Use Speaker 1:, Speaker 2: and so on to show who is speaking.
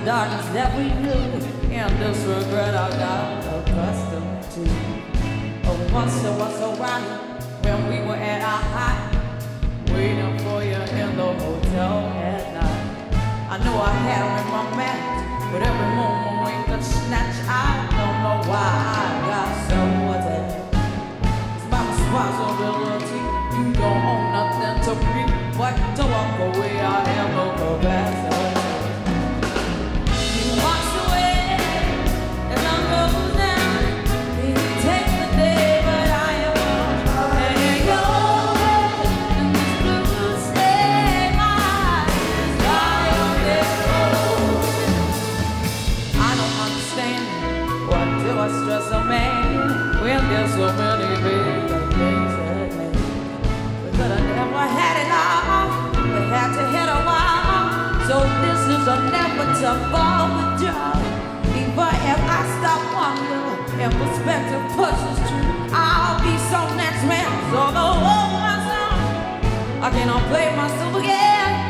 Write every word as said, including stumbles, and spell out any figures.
Speaker 1: darkness that we knew, and this regret I got accustomed to. Oh, once it was so right when we were at our height, waiting for you in the hotel at night. I knew I had him in my match, but every moment we could snatch. I don't know why I got so attached. It's my responsibility. You don't own nothing to me, but to walk away I have no capacity. You walked away as I goes down. He takes the day, but I am on. And you're in this blue state, my eyes lie on this road. I don't understand. What do I stress a man when there's so many big things at me? We could have never had it all. We had to hit a wall. So this is a inevitable job. Even if I stop wondering and perspective pushes through, I'll be so next man. So the whole my song, I cannot play myself again.